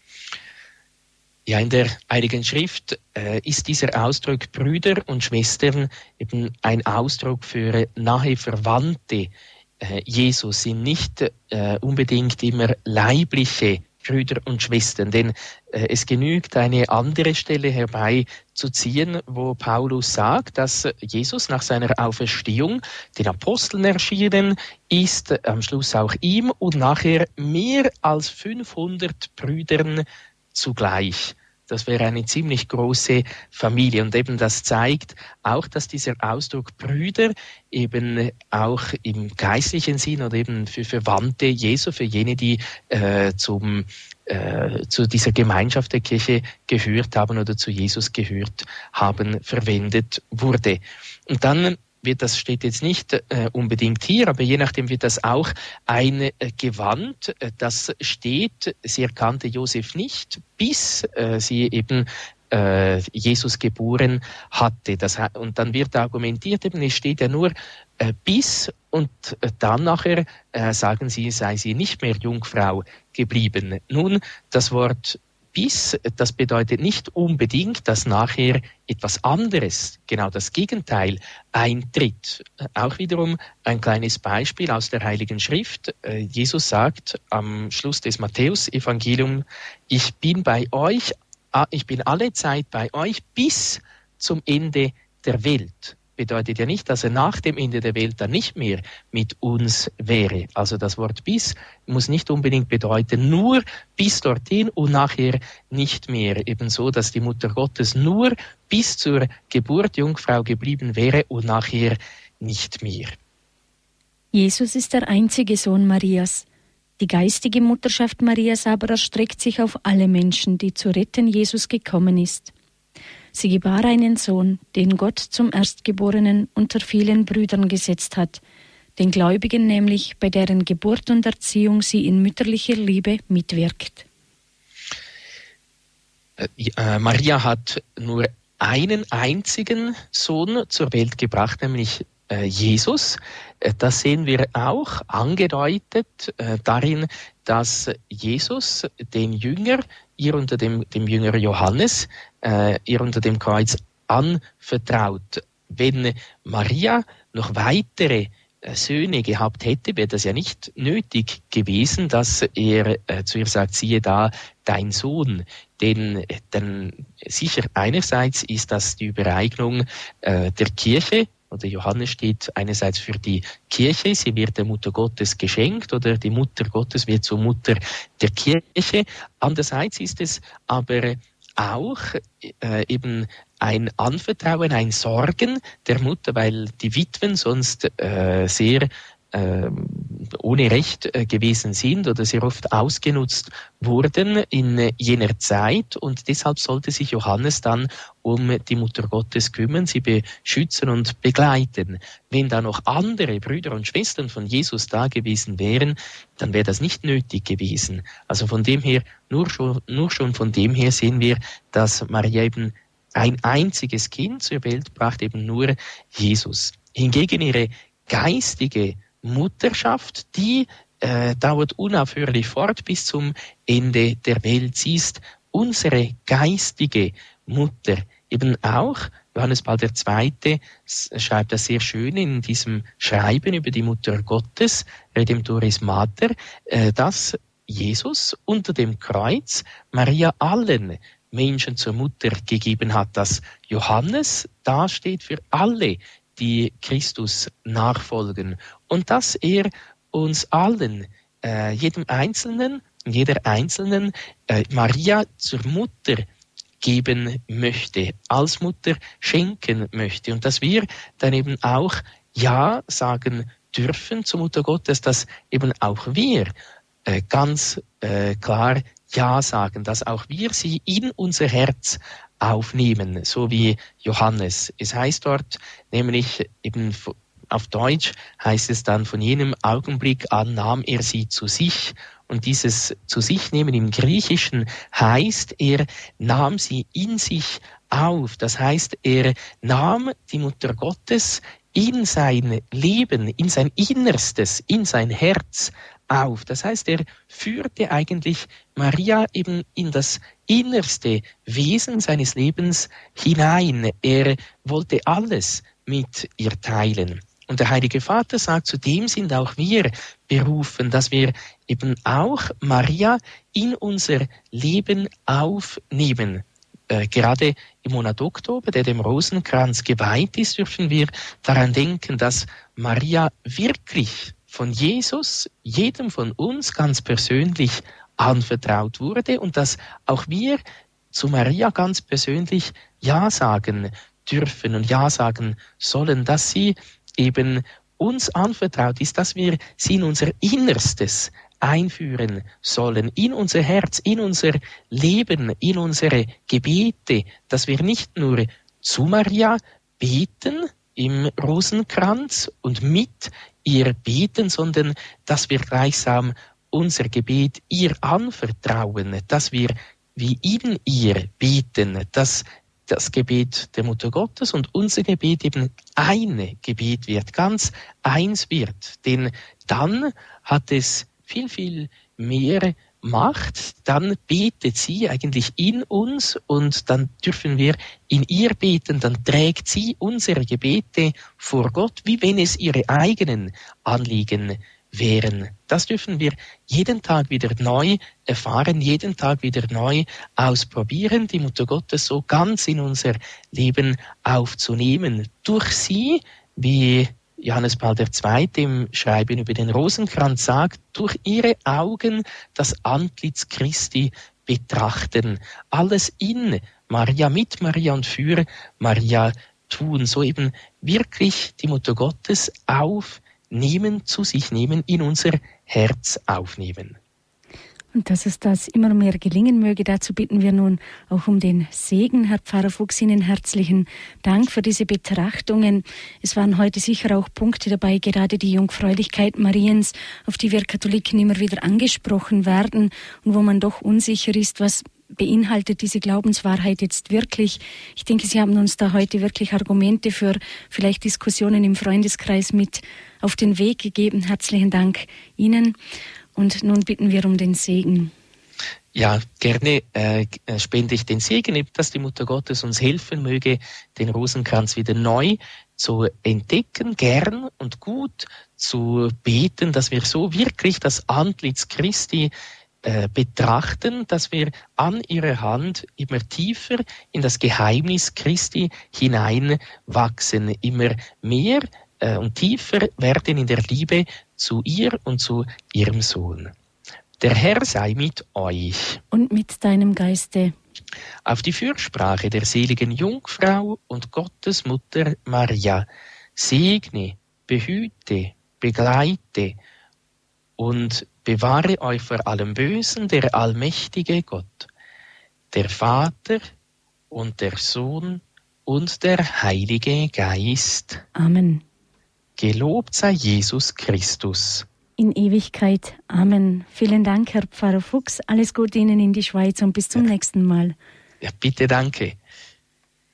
Ja, in der Heiligen Schrift ist dieser Ausdruck Brüder und Schwestern eben ein Ausdruck für nahe Verwandte. Jesus sind nicht unbedingt immer leibliche Brüder und Schwestern, denn es genügt eine andere Stelle herbeizuziehen, wo Paulus sagt, dass Jesus nach seiner Auferstehung den Aposteln erschienen ist, am Schluss auch ihm und nachher mehr als 500 Brüdern zugleich. Das wäre eine ziemlich große Familie. Und eben das zeigt auch, dass dieser Ausdruck Brüder eben auch im geistlichen Sinn oder eben für Verwandte Jesu, für jene, die zu dieser Gemeinschaft der Kirche gehört haben oder zu Jesus gehört haben, verwendet wurde. Und dann das steht jetzt nicht unbedingt hier, aber je nachdem wird das auch ein Gewand, das steht, sie erkannte Josef nicht, bis sie eben Jesus geboren hatte. Und dann wird argumentiert, eben, es steht ja nur bis und dann nachher sagen sie, sei sie nicht mehr Jungfrau geblieben. Nun, das Wort bis, das bedeutet nicht unbedingt, dass nachher etwas anderes, genau das Gegenteil, eintritt. Auch wiederum ein kleines Beispiel aus der Heiligen Schrift. Jesus sagt am Schluss des Matthäus-Evangeliums, ich bin alle Zeit bei euch bis zum Ende der Welt. Bedeutet ja nicht, dass er nach dem Ende der Welt dann nicht mehr mit uns wäre. Also das Wort bis muss nicht unbedingt bedeuten, nur bis dorthin und nachher nicht mehr. Ebenso, dass die Mutter Gottes nur bis zur Geburt Jungfrau geblieben wäre und nachher nicht mehr. Jesus ist der einzige Sohn Marias. Die geistige Mutterschaft Marias aber erstreckt sich auf alle Menschen, die zu retten Jesus gekommen ist. Sie gebar einen Sohn, den Gott zum Erstgeborenen unter vielen Brüdern gesetzt hat, den Gläubigen nämlich, bei deren Geburt und Erziehung sie in mütterlicher Liebe mitwirkt. Maria hat nur einen einzigen Sohn zur Welt gebracht, nämlich Jesus. Das sehen wir auch angedeutet darin, dass Jesus den Jünger, ihr unter dem Jünger Johannes, ihr unter dem Kreuz anvertraut. Wenn Maria noch weitere Söhne gehabt hätte, wäre das ja nicht nötig gewesen, dass er zu ihr sagt, siehe da, dein Sohn. Denn sicher einerseits ist das die Übereignung der Kirche, oder Johannes steht einerseits für die Kirche, sie wird der Mutter Gottes geschenkt oder die Mutter Gottes wird zur Mutter der Kirche. Andererseits ist es aber auch eben ein Anvertrauen, ein Sorgen der Mutter, weil die Witwen sonst sehr ohne Recht gewesen sind oder sehr oft ausgenutzt wurden in jener Zeit, und deshalb sollte sich Johannes dann um die Mutter Gottes kümmern, sie beschützen und begleiten. Wenn da noch andere Brüder und Schwestern von Jesus da gewesen wären, dann wäre das nicht nötig gewesen. Also von dem her, nur schon von dem her sehen wir, dass Maria eben ein einziges Kind zur Welt brachte eben nur Jesus. Hingegen ihre geistige Mutterschaft, die dauert unaufhörlich fort bis zum Ende der Welt. Sie ist unsere geistige Mutter. Eben auch Johannes Paul II. Schreibt das sehr schön in diesem Schreiben über die Mutter Gottes, Redemptoris Mater, dass Jesus unter dem Kreuz Maria allen Menschen zur Mutter gegeben hat, dass Johannes dasteht für alle, die Christus nachfolgen, und dass er uns allen, jedem Einzelnen, jeder Einzelnen, Maria zur Mutter geben möchte, als Mutter schenken möchte, und dass wir dann eben auch Ja sagen dürfen zur Mutter Gottes, dass eben auch wir ganz klar Ja sagen, dass auch wir sie in unser Herz aufnehmen, so wie Johannes. Es heißt dort nämlich eben auf Deutsch heißt es dann, von jenem Augenblick an nahm er sie zu sich. Und dieses zu sich nehmen im Griechischen heißt, er nahm sie in sich auf. Das heißt, er nahm die Mutter Gottes in sein Leben, in sein Innerstes, in sein Herz auf. Das heißt, er führte eigentlich Maria eben in das innerste Wesen seines Lebens hinein. Er wollte alles mit ihr teilen. Und der Heilige Vater sagt, zudem sind auch wir berufen, dass wir eben auch Maria in unser Leben aufnehmen. Gerade im Monat Oktober, der dem Rosenkranz geweiht ist, dürfen wir daran denken, dass Maria wirklich von Jesus, jedem von uns ganz persönlich anvertraut wurde und dass auch wir zu Maria ganz persönlich Ja sagen dürfen und Ja sagen sollen, dass sie eben uns anvertraut ist, dass wir sie in unser Innerstes einführen sollen, in unser Herz, in unser Leben, in unsere Gebete, dass wir nicht nur zu Maria beten im Rosenkranz und mit ihr beten, sondern dass wir gleichsam unser Gebet ihr anvertrauen, dass wir wie in ihr beten, dass das Gebet der Mutter Gottes und unser Gebet eben ein Gebet wird, ganz eins wird. Denn dann hat es viel, viel mehr Macht, dann betet sie eigentlich in uns und dann dürfen wir in ihr beten, dann trägt sie unsere Gebete vor Gott, wie wenn es ihre eigenen Anliegen wären. Das dürfen wir jeden Tag wieder neu erfahren, jeden Tag wieder neu ausprobieren, die Mutter Gottes so ganz in unser Leben aufzunehmen. Durch sie, wie Johannes Paul II. Im Schreiben über den Rosenkranz sagt, durch ihre Augen das Antlitz Christi betrachten. Alles in Maria, mit Maria und für Maria tun. So eben wirklich die Mutter Gottes aufnehmen, zu sich nehmen, in unser Herz aufnehmen. Und dass es das immer mehr gelingen möge, dazu bitten wir nun auch um den Segen. Herr Pfarrer Fuchs, Ihnen herzlichen Dank für diese Betrachtungen. Es waren heute sicher auch Punkte dabei, gerade die Jungfräulichkeit Mariens, auf die wir Katholiken immer wieder angesprochen werden und wo man doch unsicher ist, was beinhaltet diese Glaubenswahrheit jetzt wirklich. Ich denke, Sie haben uns da heute wirklich Argumente für vielleicht Diskussionen im Freundeskreis mit auf den Weg gegeben. Herzlichen Dank Ihnen. Und nun bitten wir um den Segen. Ja, gerne spende ich den Segen, dass die Mutter Gottes uns helfen möge, den Rosenkranz wieder neu zu entdecken, gern und gut zu beten, dass wir so wirklich das Antlitz Christi betrachten, dass wir an ihrer Hand immer tiefer in das Geheimnis Christi hineinwachsen, immer mehr und tiefer werden in der Liebe zu ihr und zu ihrem Sohn. Der Herr sei mit euch. Und mit deinem Geiste. Auf die Fürsprache der seligen Jungfrau und Gottesmutter Maria segne, behüte, begleite und bewahre euch vor allem Bösen der allmächtige Gott, der Vater und der Sohn und der Heilige Geist. Amen. Gelobt sei Jesus Christus. In Ewigkeit. Amen. Vielen Dank, Herr Pfarrer Fuchs. Alles Gute Ihnen in die Schweiz und bis zum nächsten Mal. Ja, bitte, danke.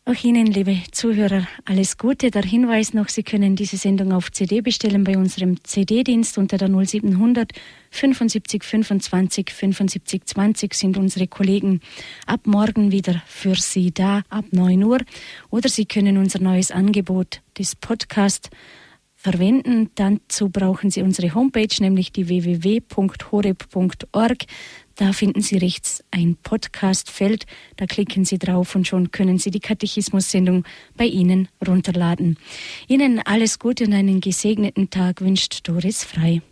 Auch Ihnen, liebe Zuhörer, alles Gute. Der Hinweis noch, Sie können diese Sendung auf CD bestellen bei unserem CD-Dienst unter der 0700 75 25 75 20 sind unsere Kollegen ab morgen wieder für Sie da, ab 9 Uhr. Oder Sie können unser neues Angebot, das Podcast, verwenden. Dazu brauchen Sie unsere Homepage, nämlich die www.horeb.org. Da finden Sie rechts ein Podcast-Feld. Da klicken Sie drauf und schon können Sie die Katechismus-Sendung bei Ihnen runterladen. Ihnen alles Gute und einen gesegneten Tag wünscht Doris Frei.